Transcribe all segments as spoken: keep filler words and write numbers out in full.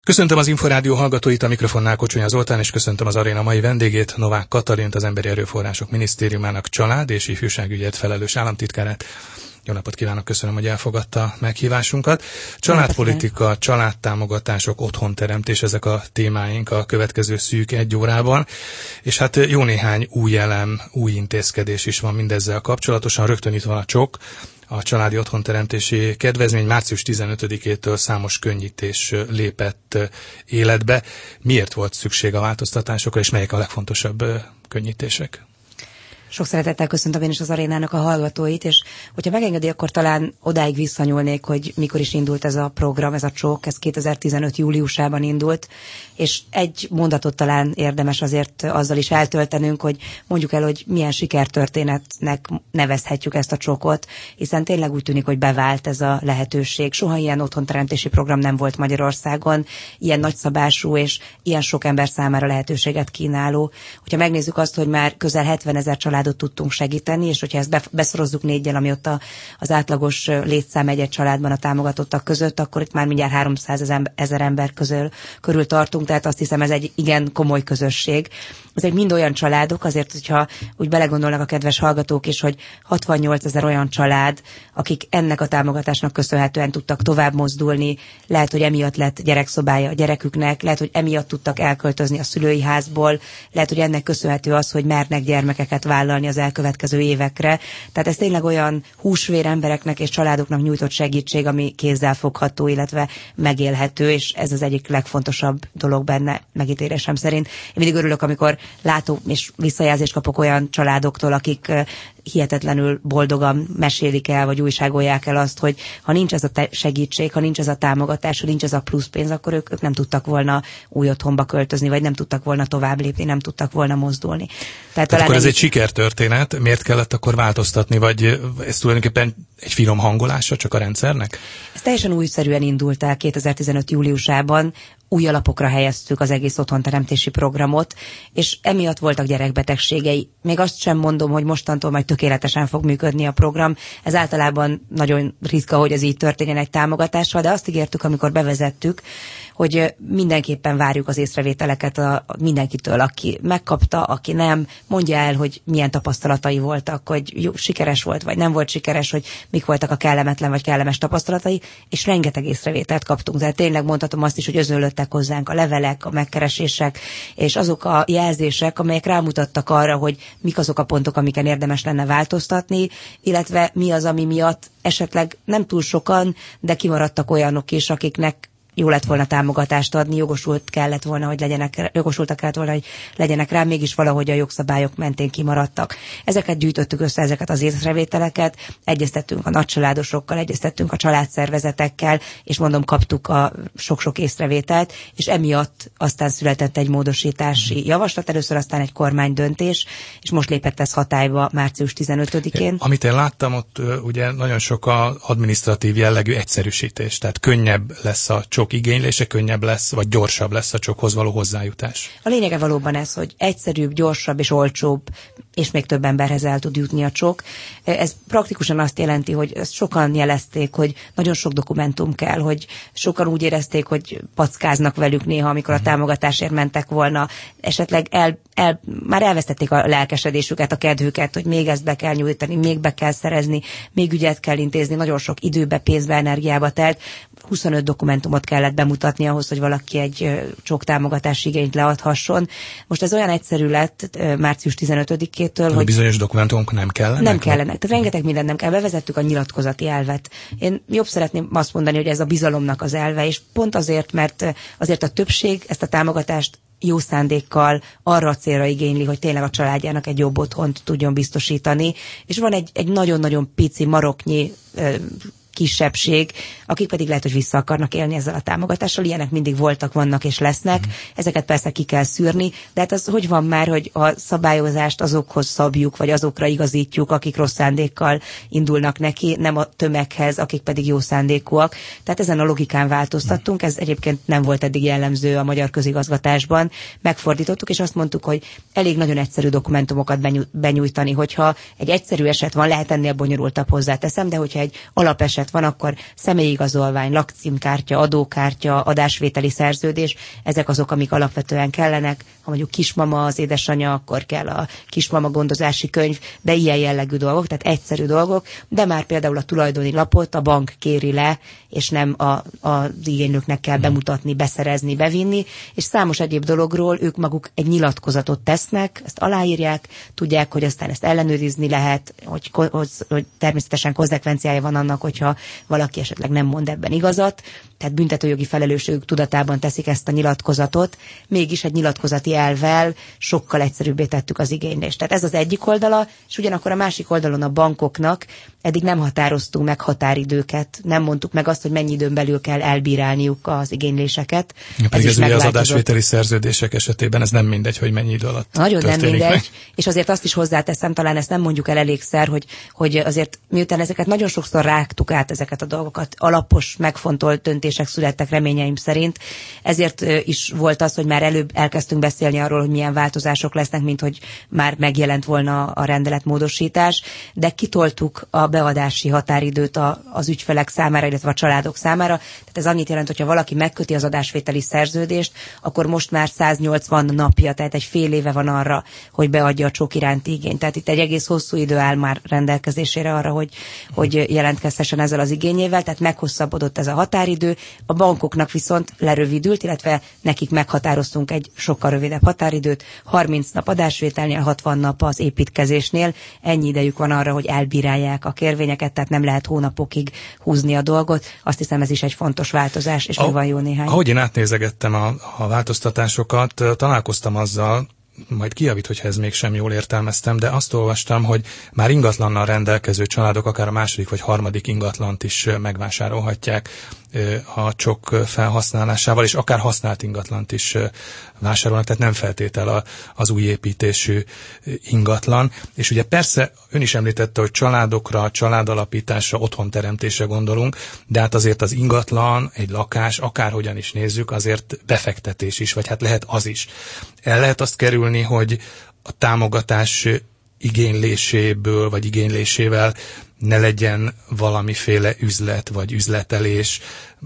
Köszöntöm az Inforádió hallgatóit, a mikrofonnál Kocsonya Zoltán, és köszöntöm az aréna mai vendégét, Novák Katalint, az Emberi Erőforrások Minisztériumának család- és ifjúságügyért felelős államtitkárát. Jó napot kívánok, köszönöm, hogy elfogadta a meghívásunkat. Családpolitika, családtámogatások, otthonteremtés, ezek a témáink a következő szűk egy órában. És hát jó néhány új elem, új intézkedés is van mindezzel kapcsolatosan. Rögtön itt van a csok, a családi otthonteremtési kedvezmény március tizenötödikétől számos könnyítés lépett életbe. Miért volt szükség a változtatásokra, és melyek a legfontosabb könnyítések? Sok szeretettel köszöntöm én is az arénának a hallgatóit, és hogyha megengedi, akkor talán odáig visszanyúlnék, hogy mikor is indult ez a program, ez a csók, ez kétezer-tizenöt júliusában indult, és egy mondatot talán érdemes azért azzal is eltöltenünk, hogy mondjuk el, hogy milyen sikertörténetnek nevezhetjük ezt a csókot, hiszen tényleg úgy tűnik, hogy bevált ez a lehetőség. Soha ilyen otthonteremtési program nem volt Magyarországon, ilyen nagyszabású és ilyen sok ember számára lehetőséget kínáló. Hogyha megnézzük azt, hogy már közel hetvenezer családot tudtunk segíteni, és hogyha ezt beszorozzuk néggyel, ami ott a, az átlagos létszám egy-egy családban a támogatottak között, akkor itt már mindjárt háromszázezer ember közül, körül tartunk, tehát azt hiszem ez egy igen komoly közösség. Ezek mind olyan családok, azért, hogyha úgy belegondolnak a kedves hallgatók is, hogy hatvannyolcezer olyan család, akik ennek a támogatásnak köszönhetően tudtak tovább mozdulni, lehet, hogy emiatt lett gyerekszobája a gyereküknek, lehet, hogy emiatt tudtak elköltözni a szülői házból, lehet, hogy ennek köszönhető az, hogy mernek gyermekeket vállalni az elkövetkező évekre. Tehát ez tényleg olyan húsvér embereknek és családoknak nyújtott segítség, ami kézzelfogható, illetve megélhető, és ez az egyik legfontosabb dolog benne megítélésem szerint. Én mindig örülök, amikor látom és visszajelzést kapok olyan családoktól, akik hihetetlenül boldogan mesélik el, vagy újságolják el azt, hogy ha nincs ez a segítség, ha nincs ez a támogatás, ha nincs ez a pluszpénz, akkor ők, ők nem tudtak volna új otthonba költözni, vagy nem tudtak volna tovább lépni, nem tudtak volna mozdulni. Tehát, Tehát akkor ez egy sikertörténet, miért kellett akkor változtatni, vagy ez tulajdonképpen egy finom hangolása csak a rendszernek? Ez teljesen újszerűen indult el kétezer-tizenöt júliusában, új alapokra helyeztük az egész otthonteremtési programot, és emiatt voltak gyerekbetegségei. Még azt sem mondom, hogy mostantól majd tökéletesen fog működni a program. Ez általában nagyon ritka, hogy ez így történjen egy támogatással, de azt ígértük, amikor bevezettük, hogy mindenképpen várjuk az észrevételeket a, a mindenkitől, aki megkapta, aki nem, mondja el, hogy milyen tapasztalatai voltak, hogy jó, sikeres volt, vagy nem volt sikeres, hogy mik voltak a kellemetlen vagy kellemes tapasztalatai, és rengeteg észrevételt kaptunk. Tehát tényleg mondhatom azt is, hogy özönlöttek hozzánk a levelek, a megkeresések, és azok a jelzések, amelyek rámutattak arra, hogy mik azok a pontok, amiken érdemes lenne változtatni, illetve mi az, ami miatt esetleg nem túl sokan, de kimaradtak olyanok is, akiknek jó lett volna támogatást adni, jogosult kellett volna, hogy legyenek, jogosultak kellett volna, hogy legyenek rá, mégis valahogy a jogszabályok mentén kimaradtak. Ezeket gyűjtöttük össze, ezeket az észrevételeket, egyeztettünk a nagycsaládosokkal, egyeztettünk a családszervezetekkel, és mondom, kaptuk a sok-sok észrevételt, és emiatt aztán született egy módosítási javaslat, először aztán egy kormánydöntés, és most lépett ez hatályba március tizenötödikén. Amit én láttam, ott ugye nagyon sok a adminisztratív jellegű egyszerűsítés, tehát könnyebb lesz a csok igénylése, könnyebb lesz, vagy gyorsabb lesz a csokhoz való hozzájutás. A lényege valóban ez, hogy egyszerűbb, gyorsabb és olcsóbb, és még több emberhez el tud jutni a csok. Ez praktikusan azt jelenti, hogy ezt sokan jelezték, hogy nagyon sok dokumentum kell, hogy sokan úgy érezték, hogy packáznak velük néha, amikor a támogatásért mentek volna. Esetleg el, el, már elvesztették a lelkesedésüket, a kedvüket, hogy még ezt be kell nyújtani, még be kell szerezni, még ügyet kell intézni, nagyon sok időbe, pénzbe, energiába telt. huszonöt dokumentumot kellett bemutatni ahhoz, hogy valaki egy csok támogatási igényt leadhasson. Most ez olyan egyszerű lett március tizenötödikétől, hogy bizonyos dokumentumok nem kellenek? Nem kellenek. Tehát rengeteg mindent nem kell. Bevezettük a nyilatkozati elvet. Én jobb szeretném azt mondani, hogy ez a bizalomnak az elve, és pont azért, mert azért a többség ezt a támogatást jó szándékkal arra a célra igényli, hogy tényleg a családjának egy jobb otthont tudjon biztosítani, és van egy, egy nagyon-nagyon pici maroknyi kisebbség, akik pedig lehet, hogy vissza akarnak élni ezzel a támogatással. Ilyenek mindig voltak, vannak és lesznek. Mm. Ezeket persze ki kell szűrni, de hát az hogy van már, hogy a szabályozást azokhoz szabjuk, vagy azokra igazítjuk, akik rossz szándékkal indulnak neki, nem a tömeghez, akik pedig jó szándékúak. Tehát ezen a logikán változtattunk, ez egyébként nem volt eddig jellemző a magyar közigazgatásban. Megfordítottuk, és azt mondtuk, hogy elég nagyon egyszerű dokumentumokat benyújtani, hogyha egy egyszerű eset van, lehet ennél bonyolultabb, hozzáteszem, de hogyha egy alapeset kapcsolat van, akkor személyigazolvány, lakcímkártya, adókártya, adásvételi szerződés, ezek azok, amik alapvetően kellenek. Ha mondjuk kismama az édesanyja, akkor kell a kismama gondozási könyv, de ilyen jellegű dolgok, tehát egyszerű dolgok, de már például a tulajdoni lapot a bank kéri le, és nem a, a, az igénylőknek kell bemutatni, beszerezni, bevinni, és számos egyéb dologról ők maguk egy nyilatkozatot tesznek, ezt aláírják, tudják, hogy aztán ezt ellenőrizni lehet, hogy, hogy, hogy természetesen konzekvenciája van annak, hogyha valaki esetleg nem mond ebben igazat, tehát büntetőjogi felelősségük tudatában teszik ezt a nyilatkozatot, mégis egy nyilatkozati elvvel sokkal egyszerűbbé tettük az igénylést. Tehát ez az egyik oldala, és ugyanakkor a másik oldalon a bankoknak eddig nem határoztunk meg határidőket, nem mondtuk meg azt, hogy mennyi időn belül kell elbírálniuk az igényléseket. Ja, pedig ez, ez ugye az adásvételi szerződések esetében ez nem mindegy, hogy mennyi idő alatt Nagyon nem mindegy, meg. És azért azt is hozzáteszem, talán ezt nem mondjuk el elégszer, hogy, hogy azért miután ezeket nagyon sokszor rágtuk át ezeket a dolgokat, alapos, megfontolt döntések születtek reményeim szerint, ezért is volt az, hogy már előbb elkezdtünk beszélni arról, hogy milyen változások lesznek, mint hogy már megjelent volna a rendeletmódosítás, de kitoltuk a beadási határidőt a, az ügyfelek számára, illetve a családok számára. Tehát ez annyit jelent, hogyha valaki megköti az adásvételi szerződést, akkor most már száznyolcvan napja, tehát egy fél éve van arra, hogy beadja a csók iránti igényt. Tehát itt egy egész hosszú idő áll már rendelkezésére arra, hogy, hogy jelentkezhessen ezzel az igényével, tehát meghosszabbodott ez a határidő. A bankoknak viszont lerövidült, illetve nekik meghatároztunk egy sokkal rövidebb határidőt, harminc nap adásvételnél, hatvan nap az építkezésnél. Ennyi idejük van arra, hogy elbírálják a kérvényeket, tehát nem lehet hónapokig húzni a dolgot. Azt hiszem, ez is egy fontos változás, és még van jó néhány. Ahogy én átnézegettem a, a változtatásokat, találkoztam azzal, majd kijavít, hogyha ez mégsem jól értelmeztem, de azt olvastam, hogy már ingatlannal rendelkező családok akár a második vagy harmadik ingatlant is megvásárolhatják a csok felhasználásával, és akár használt ingatlant is vásárolnak, tehát nem feltétel az új építésű ingatlan. És ugye persze ön is említette, hogy családokra, családalapításra, otthonteremtésre gondolunk, de hát azért az ingatlan, egy lakás, akárhogyan is nézzük, azért befektetés is, vagy hát lehet az is. El lehet azt kerülni, hogy a támogatás igényléséből, vagy igénylésével ne legyen valamiféle üzlet, vagy üzletelés,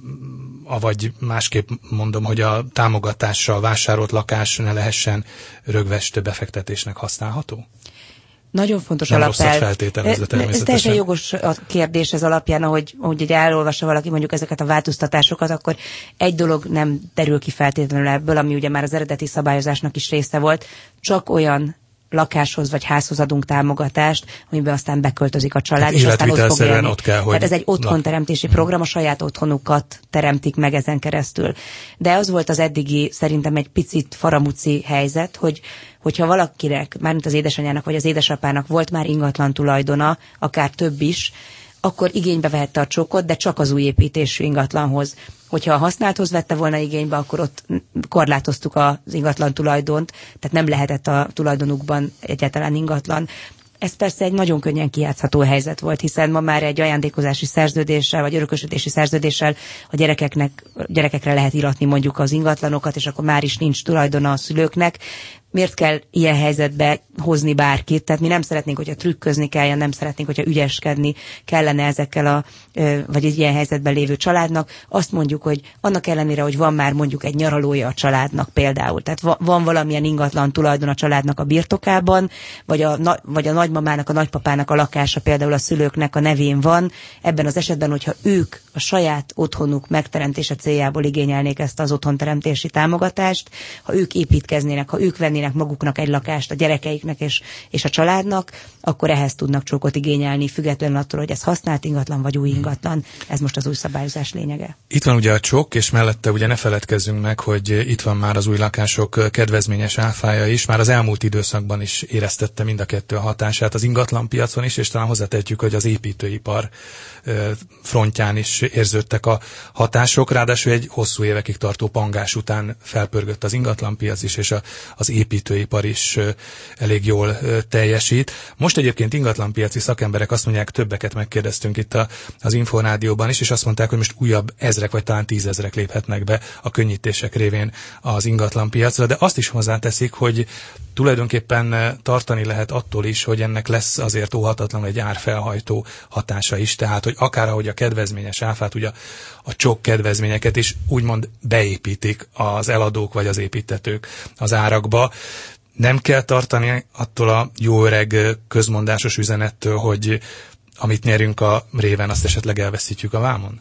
avagy másképp mondom, hogy a támogatással vásárolt lakás ne lehessen rögvest befektetésnek használható? Nagyon fontos nem alapelv. Feltételezve természetesen. Ez teljesen jogos a kérdés ez alapján, ahogy, ahogy egy elolvassa valaki mondjuk ezeket a változtatásokat, akkor egy dolog nem terül ki feltétlenül ebből, ami ugye már az eredeti szabályozásnak is része volt, csak olyan lakáshoz vagy házhoz adunk támogatást, amiben aztán beköltözik a család, tehát és aztán ott fog élni. Ott kell, hogy Tehát ez egy otthonteremtési program, a saját otthonukat teremtik meg ezen keresztül. De az volt az eddigi, szerintem egy picit faramuci helyzet, hogy hogyha valakinek, mármint az édesanyjának vagy az édesapának volt már ingatlan tulajdona, akár több is, akkor igénybe vehette a csokot, de csak az új építésű ingatlanhoz. Hogyha a használthoz vette volna igénybe, akkor ott korlátoztuk az ingatlan tulajdont, tehát nem lehetett a tulajdonukban egyáltalán ingatlan. Ez persze egy nagyon könnyen kijátszható helyzet volt, hiszen ma már egy ajándékozási szerződéssel, vagy örökösödési szerződéssel a gyerekeknek, gyerekekre lehet iratni mondjuk az ingatlanokat, és akkor már is nincs tulajdona a szülőknek. Miért kell ilyen helyzetbe hozni bárkit? Tehát mi nem szeretnénk, hogyha trükközni kelljen, nem szeretnénk, hogyha ügyeskedni kellene ezekkel a, vagy egy ilyen helyzetben lévő családnak. Azt mondjuk, hogy annak ellenére, hogy van már mondjuk egy nyaralója a családnak például, tehát van valamilyen ingatlan tulajdon a családnak a birtokában, vagy a, vagy a nagymamának, a nagypapának a lakása például a szülőknek a nevén van. Ebben az esetben, hogyha ők a saját otthonuk megteremtése céljából igényelnék ezt az otthonteremtési támogatást, ha ők építkeznének, ha ők vennének maguknak egy lakást a gyerekeiknek és, és a családnak, akkor ehhez tudnak csókot igényelni, függetlenül attól, hogy ez használt ingatlan vagy új ingatlan. Ez most az új szabályozás lényege. Itt van ugye a csók, és mellette ugye ne feledkezzünk meg, hogy itt van már az új lakások kedvezményes áfája is. Már az elmúlt időszakban is éreztette mind a kettő a hatását az ingatlan piacon is, és talán hozzátehetjük, hogy az építőipar frontján is érződtek a hatások. Ráadásul egy hosszú évekig tartó pangás után felpörgött az ingatlanpiac is, és a, az építőipar építőipar is elég jól teljesít. Most egyébként ingatlanpiaci szakemberek azt mondják, többeket megkérdeztünk itt a, az Inforádióban is, és azt mondták, hogy most újabb ezrek vagy talán tízezrek léphetnek be a könnyítések révén az ingatlanpiacra, de azt is hozzáteszik, hogy tulajdonképpen tartani lehet attól is, hogy ennek lesz azért óhatatlanul egy árfelhajtó hatása is, tehát hogy akár ahogy a kedvezményes áfát, ugye a, a csok kedvezményeket is úgymond beépítik az eladók vagy az építtetők az árakba. Nem kell tartani attól a jó öreg közmondásos üzenettől, hogy amit nyerünk a réven, azt esetleg elveszítjük a vámon?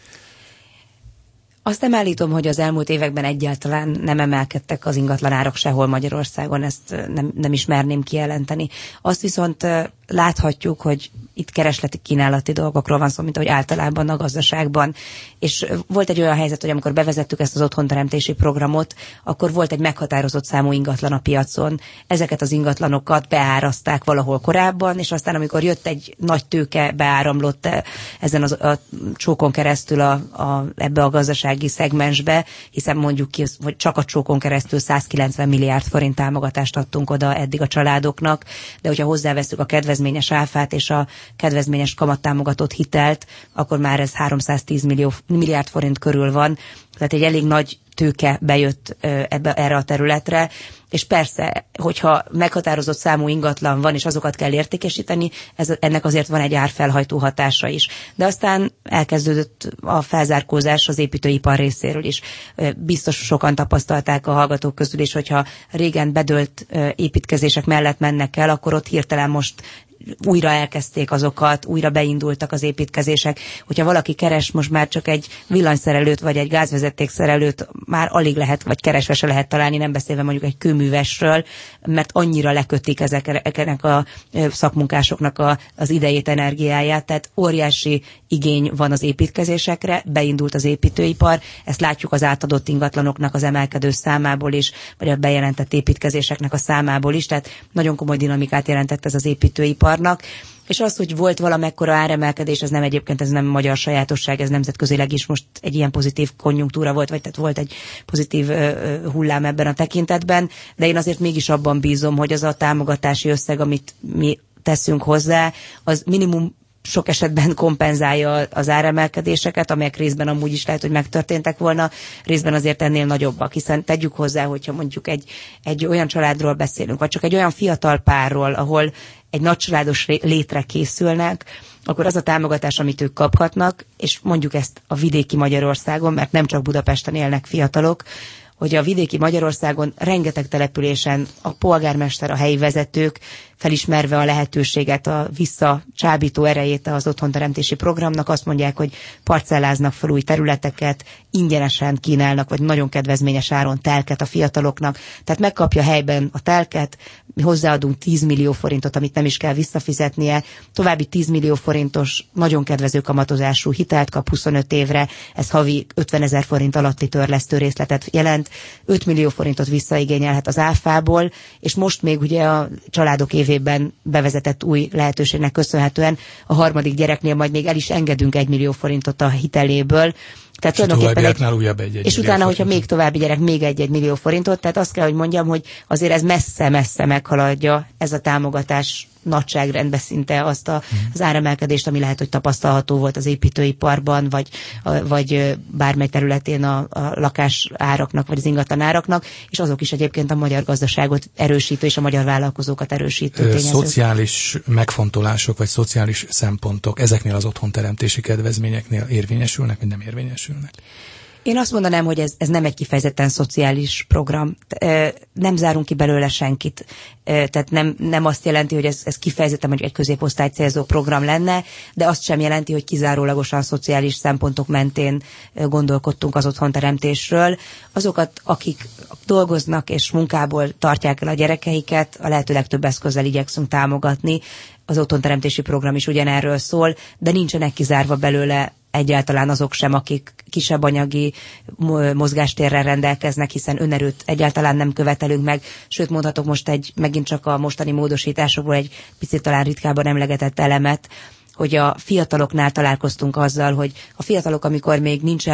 Azt nem állítom, hogy az elmúlt években egyáltalán nem emelkedtek az ingatlanárak sehol Magyarországon, ezt nem, nem is merném kijelenteni. Azt viszont láthatjuk, hogy itt keresleti kínálati dolgokról van szó, mint ahogy általában a gazdaságban. És volt egy olyan helyzet, hogy amikor bevezettük ezt az otthonteremtési programot, akkor volt egy meghatározott számú ingatlan a piacon. Ezeket az ingatlanokat beárazták valahol korábban, és aztán amikor jött egy nagy tőke, beáramlott ezen az, a csókon keresztül a, a, ebbe a gazdasági szegmensbe, hiszen mondjuk ki, hogy csak a csókon keresztül százkilencven milliárd forint támogatást adtunk oda eddig a családoknak, de hogyha hozzáveszünk a kedvezményes áfát és a kedvezményes kamattámogatott hitelt, akkor már ez háromszáztíz millió, milliárd forint körül van, tehát egy elég nagy tőke bejött ebbe, erre a területre, és persze, hogyha meghatározott számú ingatlan van, és azokat kell értékesíteni, ez, ennek azért van egy árfelhajtó hatása is. De aztán elkezdődött a felzárkózás az építőipar részéről is. Biztos sokan tapasztalták a hallgatók közül is, hogyha régen bedölt építkezések mellett mennek el, akkor ott hirtelen most újra elkezdték azokat, újra beindultak az építkezések. Hogyha valaki keres most már csak egy villanyszerelőt, vagy egy gázvezetékszerelőt, már alig lehet, vagy keresve se lehet találni, nem beszélve mondjuk egy kőművesről, mert annyira lekötik ezeknek a szakmunkásoknak a, az idejét, energiáját, tehát óriási igény van az építkezésekre, beindult az építőipar, ezt látjuk az átadott ingatlanoknak az emelkedő számából is, vagy a bejelentett építkezéseknek a számából is, tehát nagyon komoly dinamikát jelentett ez az építőiparnak, és az, hogy volt valamekkora áremelkedés, ez nem egyébként, ez nem magyar sajátosság, ez nemzetközileg is most egy ilyen pozitív konjunktúra volt, vagy tehát volt egy pozitív uh, hullám ebben a tekintetben, de én azért mégis abban bízom, hogy az a támogatási összeg, amit mi teszünk hozzá, az minimum sok esetben kompenzálja az áremelkedéseket, amelyek részben amúgy is lehet, hogy megtörténtek volna, részben azért ennél nagyobbak, hiszen tegyük hozzá, hogyha mondjuk egy, egy olyan családról beszélünk, vagy csak egy olyan fiatal párról, ahol egy nagycsaládos létre készülnek, akkor az a támogatás, amit ők kaphatnak, és mondjuk ezt a vidéki Magyarországon, mert nem csak Budapesten élnek fiatalok, hogy a vidéki Magyarországon rengeteg településen a polgármester, a helyi vezetők felismerve a lehetőséget, a visszacsábító erejét az otthonteremtési programnak, azt mondják, hogy parcelláznak fel új területeket, ingyenesen kínálnak, vagy nagyon kedvezményes áron telket a fiataloknak. Tehát megkapja helyben a telket, mi hozzáadunk tíz millió forintot, amit nem is kell visszafizetnie, további tíz millió forintos, nagyon kedvező kamatozású hitelt kap huszonöt évre, ez havi ötvenezer forint alatti törlesztő részletet jelent, öt millió forintot visszaigényelhet az áfából, és most még ugye a családok évében bevezetett új lehetőségnek köszönhetően a harmadik gyereknél majd még el is engedünk egy millió forintot a hiteléből. Tehát és tulajdonképpen egy, újabb egy, egy és utána, hogyha még további gyerek, még egy-egy millió forintot, tehát azt kell, hogy mondjam, hogy azért ez messze-messze meghaladja ez a támogatás nagyságrendben szinte azt a, az áremelkedést, ami lehet, hogy tapasztalható volt az építőiparban, vagy, vagy bármely területén a, a lakás áraknak, vagy az ingatlan áraknak, és azok is egyébként a magyar gazdaságot erősítő és a magyar vállalkozókat erősítő tényezők. Szociális megfontolások, vagy szociális szempontok ezeknél az otthonteremtési kedvezményeknél érvényesülnek, vagy nem érvényesülnek? Én azt mondanám, hogy ez, ez nem egy kifejezetten szociális program. Nem zárunk ki belőle senkit. Tehát nem, nem azt jelenti, hogy ez, ez kifejezetten mondjuk egy középosztály célzó program lenne, de azt sem jelenti, hogy kizárólagosan szociális szempontok mentén gondolkodtunk az otthonteremtésről. Azokat, akik dolgoznak és munkából tartják el a gyerekeiket, a lehető legtöbb eszközzel igyekszünk támogatni. Az otthonteremtési program is ugyanerről szól, de nincsenek kizárva belőle egyáltalán azok sem, akik kisebb anyagi mozgástérrel rendelkeznek, hiszen önerőt egyáltalán nem követelünk meg. Sőt, mondhatok most egy, megint csak a mostani módosításokból egy picit talán ritkábban emlegetett elemet, hogy a fiataloknál találkoztunk azzal, hogy a fiatalok, amikor még nincsen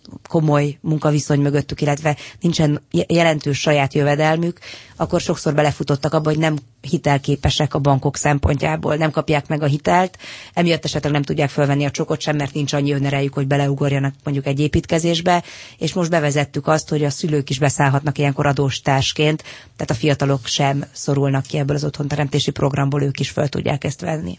komoly munkaviszony mögöttük, illetve nincsen jelentős saját jövedelmük, akkor sokszor belefutottak abba, hogy nem hitelképesek a bankok szempontjából, nem kapják meg a hitelt, emiatt esetleg nem tudják fölvenni a csokot sem, mert nincs annyi önerejük, hogy beleugorjanak mondjuk egy építkezésbe, és most bevezettük azt, hogy a szülők is beszállhatnak ilyenkor adóstársként, tehát a fiatalok sem szorulnak ki ebből az otthonteremtési programból, ők is föl tudják ezt venni.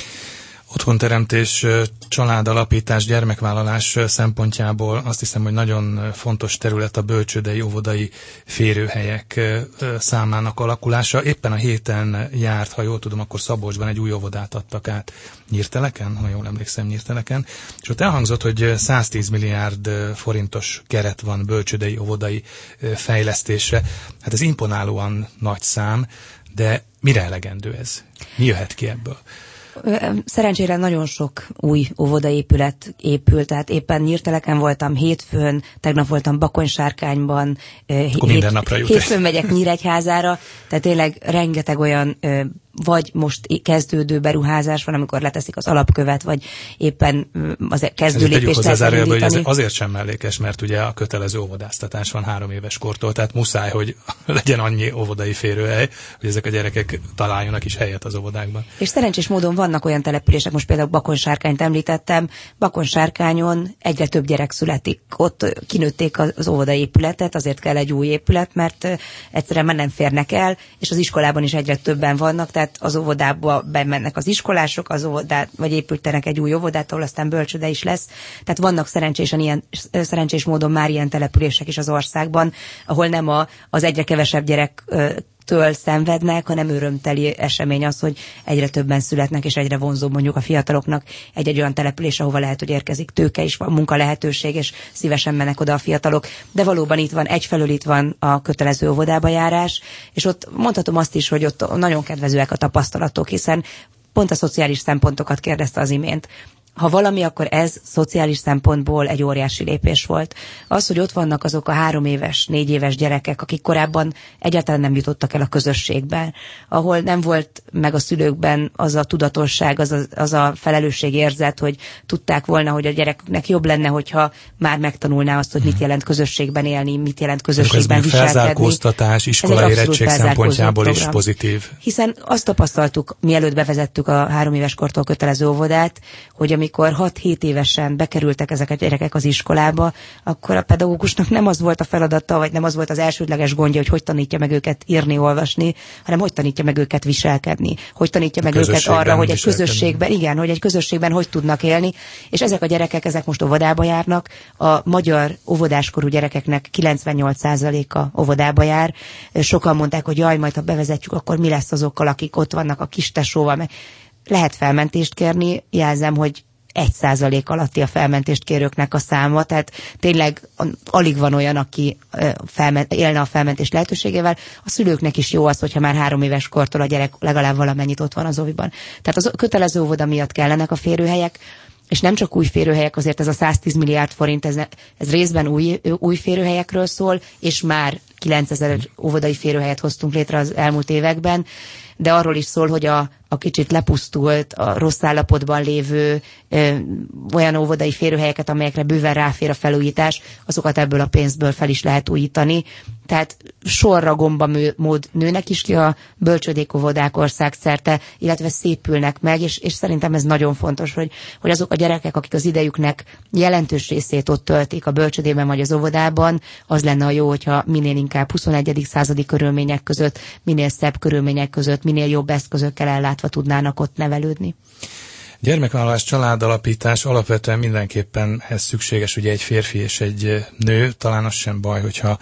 Otthonteremtés, családalapítás, gyermekvállalás szempontjából azt hiszem, hogy nagyon fontos terület a bölcsődei, óvodai férőhelyek számának alakulása. Éppen a héten járt, ha jól tudom, akkor Szabolcsban egy új óvodát adtak át Nyírteleken, ha jól emlékszem Nyírteleken, és ott elhangzott, hogy száztíz milliárd forintos keret van bölcsődei, óvodai fejlesztésre. Hát ez imponálóan nagy szám, de mire elegendő ez? Mi jöhet ki ebből? Szerencsére nagyon sok új óvodaépület épült, tehát éppen Nyírteleken voltam hétfőn, tegnap voltam Bakony-Sárkányban, hét, hétfőn megyek Nyíregyházára, tehát tényleg rengeteg olyan vagy most kezdődő beruházás van, amikor leteszik az alapkövet, vagy éppen az kezdő lépést el kell indítani. Ez azért sem mellékes, mert ugye a kötelező óvodáztatás van három éves kortól, tehát muszáj, hogy legyen annyi óvodai férőhely, hogy ezek a gyerekek találjanak is helyet az óvodákban. És szerencsés módon vannak olyan települések, most például Bakony-Sárkányt említettem, Bakony-Sárkányon egyre több gyerek születik. Ott kinőtték az óvodai épületet, azért kell egy új épület, mert egyszerűen már nem férnek el, és az iskolában is egyre többen vannak, tehát az óvodába bemennek az iskolások, az óvodát, vagy épültenek egy új óvodát, ahol aztán bölcsőde is lesz. Tehát vannak szerencsésen ilyen, szerencsés módon már ilyen települések is az országban, ahol nem a, az egyre kevesebb gyerektől szenvednek, hanem örömteli esemény az, hogy egyre többen születnek, és egyre vonzóbb mondjuk a fiataloknak egy-egy olyan település, ahova lehet, hogy érkezik tőke is, van munka lehetőség, és szívesen mennek oda a fiatalok. De valóban itt van, egyfelől itt van a kötelező óvodába járás, és ott mondhatom azt is, hogy ott nagyon kedvezőek a tapasztalatok, hiszen pont a szociális szempontokat kérdezte az imént. Ha valami, akkor ez szociális szempontból egy óriási lépés volt. Az, hogy ott vannak azok a három éves, négy éves gyerekek, akik korábban egyáltalán nem jutottak el a közösségben, ahol nem volt meg a szülőkben az a tudatosság, az a, az a felelősségérzet, hogy tudták volna, hogy a gyereknek jobb lenne, hogyha már megtanulná azt, hogy mit jelent közösségben élni, mit jelent közösségben viselkedni. Felzárkóztatás, iskolai érettség szempontjából is pozitív. Hiszen azt tapasztaltuk, mielőtt bevezettük a három éves kortól kötelező óvodát, hogy amikor hat-hét évesen bekerültek ezek a gyerekek az iskolába, akkor a pedagógusnak nem az volt a feladata, vagy nem az volt az elsődleges gondja, hogy hogy tanítja meg őket írni, olvasni, hanem hogy tanítja meg őket viselkedni, hogy tanítja meg őket arra, hogy egy közösségben, igen, hogy egy közösségben hogy tudnak élni, és ezek a gyerekek, ezek most óvodába járnak. A magyar óvodáskorú gyerekeknek kilencvennyolc százaléka óvodába jár. Sokan mondták, hogy jaj, majd ha bevezetjük, akkor mi lesz azokkal, akik ott vannak a kistesóval. Lehet felmentést kérni, jelzem, hogy egy százalék alatti a felmentést kérőknek a száma, tehát tényleg alig van olyan, aki felment, élne a felmentés lehetőségével. A szülőknek is jó az, hogyha már három éves kortól a gyerek legalább valamennyit ott van az óviban. Tehát az kötelező óvoda miatt kellenek a férőhelyek, és nem csak új férőhelyek, azért ez a száztíz milliárd forint, ez, ez részben új, új férőhelyekről szól, és már kilencezer óvodai férőhelyet hoztunk létre az elmúlt években, de arról is szól, hogy a, a kicsit lepusztult, a rossz állapotban lévő ö, olyan óvodai férőhelyeket, amelyekre bőven ráfér a felújítás, azokat ebből a pénzből fel is lehet újítani. Tehát sorra gomba mű, mód nőnek is ki a bölcsődék-óvodák országszerte, illetve szépülnek meg, és, és szerintem ez nagyon fontos, hogy, hogy azok a gyerekek, akik az idejüknek jelentős részét ott töltik a bölcsődében vagy az óvodában, az lenne a jó, hogyha minél inkább huszonegyedik századi körülmények között, minél szebb körülmények között, minél jobb eszközökkel ellátva tudnának ott nevelődni. Gyermekvállalás, családalapítás alapvetően mindenképpen ez szükséges, ugye egy férfi és egy nő, talán az sem baj, hogyha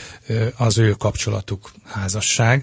az ő kapcsolatuk házasság.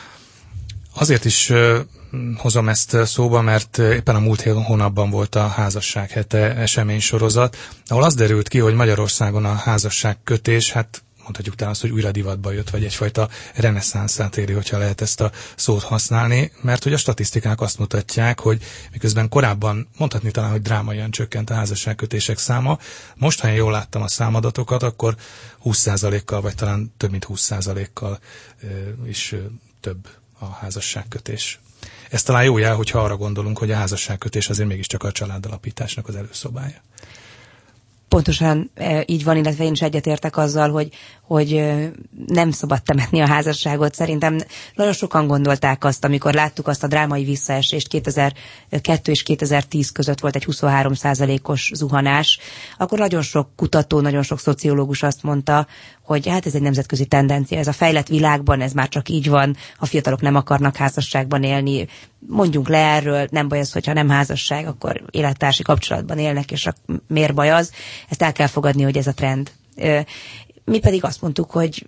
Azért is hozom ezt szóba, mert éppen a múlt hónapban volt a házasság hete eseménysorozat, ahol az derült ki, hogy Magyarországon a házasságkötés, hát mondhatjuk talán azt, hogy újra divatba jött, vagy egyfajta reneszánszát éri, hogyha lehet ezt a szót használni, mert hogy a statisztikák azt mutatják, hogy miközben korábban mondhatni talán, hogy drámaian csökkent a házasságkötések száma, most, ha én jól láttam a számadatokat, akkor húsz százalékkal, vagy talán több mint húsz százalékkal is több a házasságkötés. Ez talán jó jel, hogyha arra gondolunk, hogy a házasságkötés azért mégiscsak a családalapításnak az előszobája. pontosan így van, illetve én is egyetértek azzal, hogy, hogy nem szabad temetni a házasságot. Szerintem nagyon sokan gondolták azt, amikor láttuk azt a drámai visszaesést, kétezer-kettő és kétezer-tíz között volt egy huszonhárom százalékos zuhanás, akkor nagyon sok kutató, nagyon sok szociológus azt mondta, hogy hát ez egy nemzetközi tendencia, ez a fejlett világban, ez már csak így van, a fiatalok nem akarnak házasságban élni, mondjunk le erről, nem baj az, hogyha nem házasság, akkor élettársi kapcsolatban élnek, és a, miért baj az? Ezt el kell fogadni, hogy ez a trend. Mi pedig azt mondtuk, hogy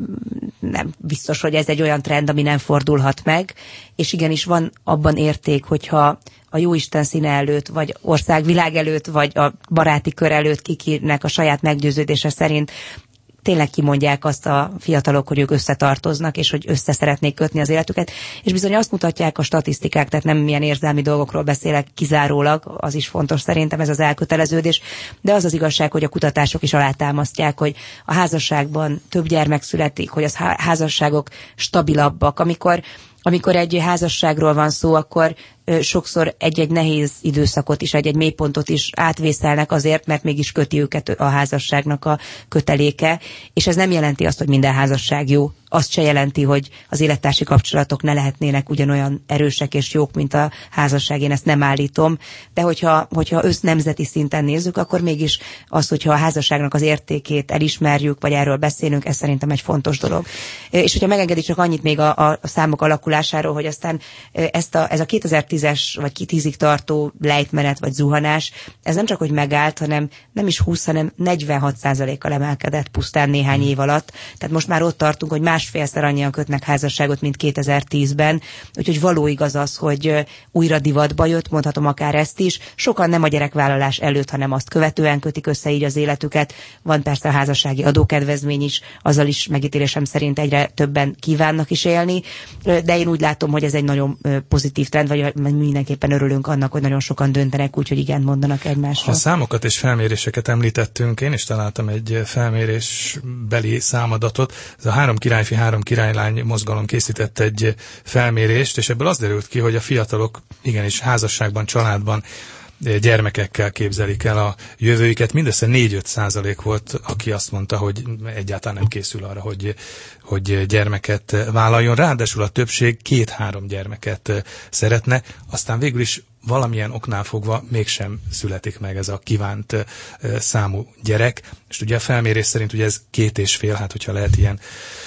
nem biztos, hogy ez egy olyan trend, ami nem fordulhat meg, és igenis van abban érték, hogyha a jóisten színe előtt, vagy országvilág előtt, vagy a baráti kör előtt, kikinek a saját meggyőződése szerint tényleg kimondják azt a fiatalok, hogy ők összetartoznak, és hogy össze szeretnék kötni az életüket, és bizony azt mutatják a statisztikák, tehát nem milyen érzelmi dolgokról beszélek kizárólag, az is fontos szerintem ez az elköteleződés, de az az igazság, hogy a kutatások is alátámasztják, hogy a házasságban több gyermek születik, hogy az házasságok stabilabbak, amikor Amikor egy házasságról van szó, akkor ö, sokszor egy-egy nehéz időszakot is, egy-egy mélypontot is átvészelnek azért, mert mégis köti őket a házasságnak a köteléke, és ez nem jelenti azt, hogy minden házasság jó. Azt se jelenti, hogy az élettársi kapcsolatok ne lehetnének ugyanolyan erősek és jók, mint a házasság, én ezt nem állítom, de hogyha, hogyha össznemzeti szinten nézzük, akkor mégis az, hogyha a házasságnak az értékét elismerjük, vagy erről beszélünk, ez szerintem egy fontos dolog. És hogyha megengedi csak annyit még a, a számok alakulásáról, hogy aztán ezt a, ez a kétezer-tízes vagy tízig tartó lejtmenet vagy zuhanás, ez nem csak, hogy megállt, hanem nem is húsz, hanem negyvenhat százalékkal emelkedett pusztán néhány év alatt. Tehát most már ott tartunk, hogy másfélszer annyian kötnek házasságot, mint kétezer-tízben. Úgyhogy való igaz az, hogy újra divatba jött, mondhatom akár ezt is. Sokan nem a gyerekvállalás előtt, hanem azt követően kötik össze így az életüket. Van persze a házassági adókedvezmény is, azzal is megítélésem szerint egyre többen kívánnak is élni, de én úgy látom, hogy ez egy nagyon pozitív trend, vagy mindenképpen örülünk annak, hogy nagyon sokan döntenek úgy, hogy igen mondanak egymásra. Ha számokat és felméréseket említettünk, én is találtam egy felmérésbeli számadatot. Ez a Három királyfi, három királylány mozgalom készített egy felmérést, és ebből az derült ki, hogy a fiatalok igenis házasságban, családban, gyermekekkel képzelik el a jövőjüket. Mindössze négy-öt százalék volt, aki azt mondta, hogy egyáltalán nem készül arra, hogy, hogy gyermeket vállaljon. Ráadásul a többség két-három gyermeket szeretne, aztán végül is valamilyen oknál fogva mégsem születik meg ez a kívánt számú gyerek. És ugye a felmérés szerint ugye ez két és fél, hát hogyha lehet ilyen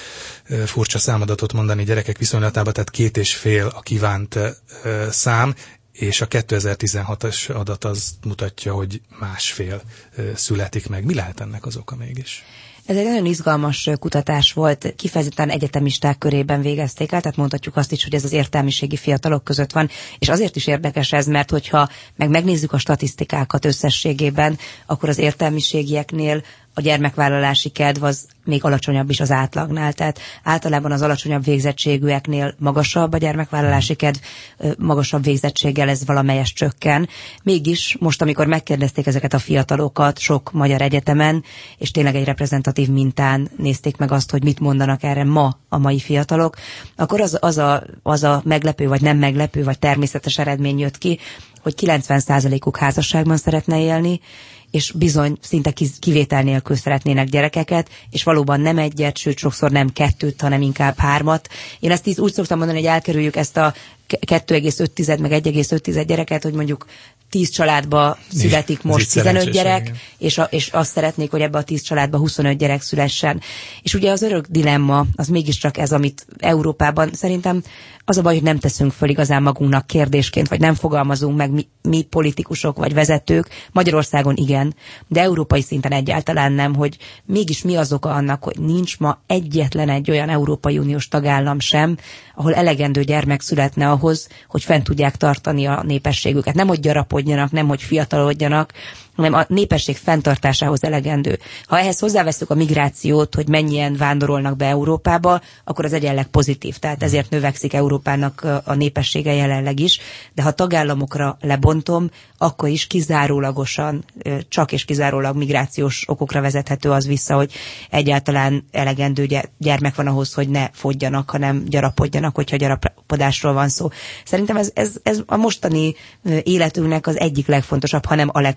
furcsa számadatot mondani gyerekek viszonylatában, tehát két és fél a kívánt szám, és a kétezer-tizenhatos adat az mutatja, hogy másfél születik meg. Mi lehet ennek az oka mégis? Ez egy nagyon izgalmas kutatás volt, kifejezetten egyetemisták körében végezték el, tehát mondhatjuk azt is, hogy ez az értelmiségi fiatalok között van, és azért is érdekes ez, mert hogyha meg megnézzük a statisztikákat összességében, akkor az értelmiségieknél a gyermekvállalási kedv az még alacsonyabb is az átlagnál, tehát általában az alacsonyabb végzettségűeknél magasabb a gyermekvállalási kedv, magasabb végzettséggel ez valamelyest csökken. Mégis most, amikor megkérdezték ezeket a fiatalokat sok magyar egyetemen, és tényleg egy reprezentatív mintán nézték meg azt, hogy mit mondanak erre ma a mai fiatalok, akkor az, az, a, az a meglepő, vagy nem meglepő, vagy természetes eredmény jött ki, hogy kilencven százalékuk házasságban szeretne élni, és bizony szinte kivétel nélkül szeretnének gyerekeket, és valóban nem egyet, sőt sokszor nem kettőt, hanem inkább hármat. Én ezt így úgy szoktam mondani, hogy elkerüljük ezt a kettő egész öt meg egy egész öt gyereket, hogy mondjuk tíz családba születik most tizenöt gyerek, és, a, és azt szeretnék, hogy ebbe a tíz családba huszonöt gyerek szülessen. És ugye az örök dilemma, az mégiscsak ez, amit Európában szerintem az a baj, hogy nem teszünk föl igazán magunknak kérdésként, vagy nem fogalmazunk meg mi, mi politikusok vagy vezetők. Magyarországon igen, de európai szinten egyáltalán nem, hogy mégis mi az oka annak, hogy nincs ma egyetlen egy olyan Európai Uniós tagállam sem, ahol elegendő gyermek születne ahhoz, hogy fent tudják tartani a népességüket. Nem, hogy gyarapodjanak, nem, hogy fiatalodjanak, hanem a népesség fenntartásához elegendő. Ha ehhez hozzáveszünk a migrációt, hogy mennyien vándorolnak be Európába, akkor az egyenleg pozitív. Tehát ezért növekszik Európának a népessége jelenleg is. De ha tagállamokra lebontom, akkor is kizárólagosan, csak és kizárólag migrációs okokra vezethető az vissza, hogy egyáltalán elegendő gyermek van ahhoz, hogy ne fogyjanak, hanem gyarapodjanak, hogyha gyarapodásról van szó. Szerintem ez, ez, ez a mostani életünknek az egyik legfontosabb, hanem a legfontosabb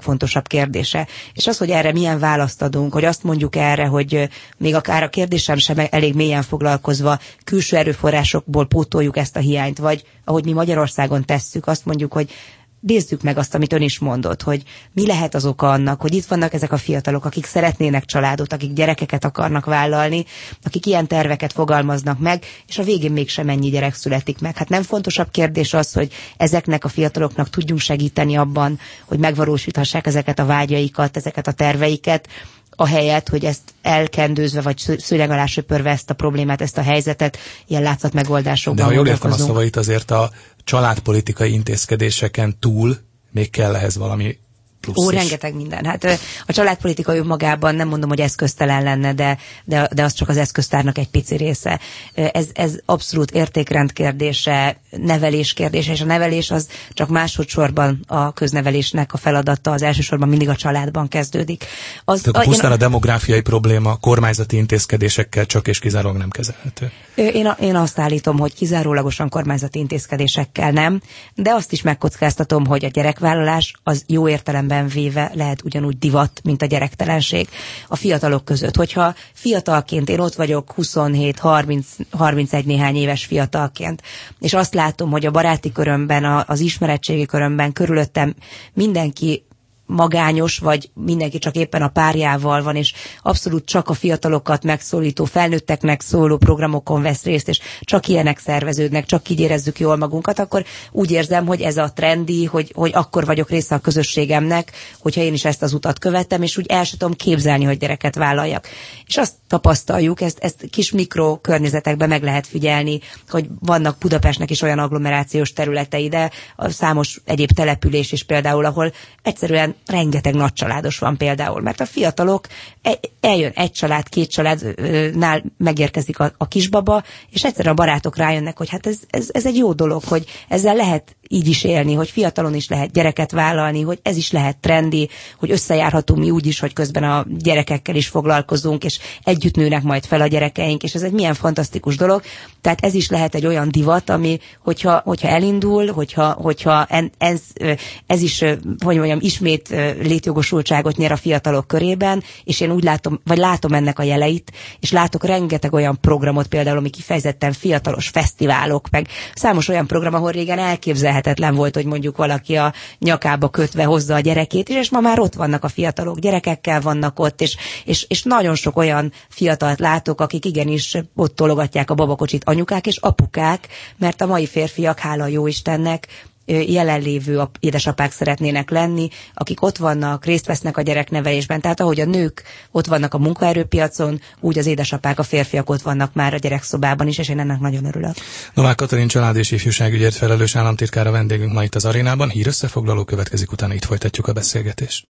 kérdése. És az, hogy erre milyen választ adunk, hogy azt mondjuk erre, hogy még akár a kérdésem sem elég mélyen foglalkozva, külső erőforrásokból pótoljuk ezt a hiányt, vagy ahogy mi Magyarországon tesszük, azt mondjuk, hogy nézzük meg azt, amit ön is mondott, hogy mi lehet az oka annak, hogy itt vannak ezek a fiatalok, akik szeretnének családot, akik gyerekeket akarnak vállalni, akik ilyen terveket fogalmaznak meg, és a végén mégsem ennyi gyerek születik meg. Hát nem fontosabb kérdés az, hogy ezeknek a fiataloknak tudjunk segíteni abban, hogy megvalósíthassák ezeket a vágyaikat, ezeket a terveiket, ahelyett, hogy ezt elkendőzve, vagy szőnyeg alá söpörve ezt a problémát, ezt a helyzetet, ilyen látszat megoldásokban. De ha jól értem a szavait, azért a családpolitikai intézkedéseken túl még kell ehhez valami plusz Ó, is. rengeteg minden. Hát a családpolitika önmagában nem mondom, hogy eszköztelen lenne, de, de, de az csak az eszköztárnak egy pici része. Ez, ez abszolút értékrend kérdése, nevelés kérdése, és a nevelés az csak másodszorban a köznevelésnek a feladata, az elsősorban mindig a családban kezdődik. Az, Tehát a pusztán a, a demográfiai probléma kormányzati intézkedésekkel csak és kizárólag nem kezelhető. Én, a, én azt állítom, hogy kizárólagosan kormányzati intézkedésekkel nem, de azt is megkockáztatom, hogy a gyerekvállalás az jó értelemben véve lehet ugyanúgy divat, mint a gyerektelenség a fiatalok között. Hogyha fiatalként én ott vagyok huszonhét harminc harmincegy néhány éves fiatalként, és azt látom, hogy a baráti körömben, az ismeretségi körömben körülöttem mindenki magányos, vagy mindenki csak éppen a párjával van, és abszolút csak a fiatalokat megszólító, felnőtteknek szóló programokon vesz részt, és csak ilyenek szerveződnek, csak így érezzük jól magunkat, akkor úgy érzem, hogy ez a trendi, hogy, hogy akkor vagyok része a közösségemnek, hogyha én is ezt az utat követem, és úgy el sem tudom képzelni, hogy gyereket vállaljak. És azt tapasztaljuk, ezt, ezt kis mikro környezetekben meg lehet figyelni, hogy vannak Budapestnek is olyan agglomerációs területei, de a számos egyéb település is például, ahol egyszerűen rengeteg nagycsaládos van például, mert a fiatalok, eljön egy család, két családnál megérkezik a, a kisbaba, és egyszerűen a barátok rájönnek, hogy hát ez, ez, ez egy jó dolog, hogy ezzel lehet így is élni, hogy fiatalon is lehet gyereket vállalni, hogy ez is lehet trendi, hogy összejárhatunk mi úgy is, hogy közben a gyerekekkel is foglalkozunk, és együtt nőnek majd fel a gyerekeink, és ez egy milyen fantasztikus dolog. Tehát ez is lehet egy olyan divat, ami, hogyha, hogyha elindul, hogyha, hogyha en, ez, ez is, hogy mondjam, ismét létjogosultságot nyer a fiatalok körében, és én úgy látom, vagy látom ennek a jeleit, és látok rengeteg olyan programot például, ami kifejezetten fiatalos fesztiválok, meg számos olyan program, ahol régen elképzelhetetlen volt, hogy mondjuk valaki a nyakába kötve hozza a gyerekét, és ma már ott vannak a fiatalok, gyerekekkel vannak ott, és, és, és nagyon sok olyan fiatalt látok, akik igenis ott tologatják a babakocsit anyukák és apukák, mert a mai férfiak, hála jó Istennek, jelenlévő édesapák szeretnének lenni, akik ott vannak, részt vesznek a gyereknevelésben. Tehát ahogy a nők ott vannak a munkaerőpiacon, úgy az édesapák, a férfiak ott vannak már a gyerekszobában is, és én ennek nagyon örülök. Novák Katalin család és ifjúságügyért felelős államtitkára vendégünk ma itt az arénában. Hírösszefoglaló következik, utána itt folytatjuk a beszélgetést.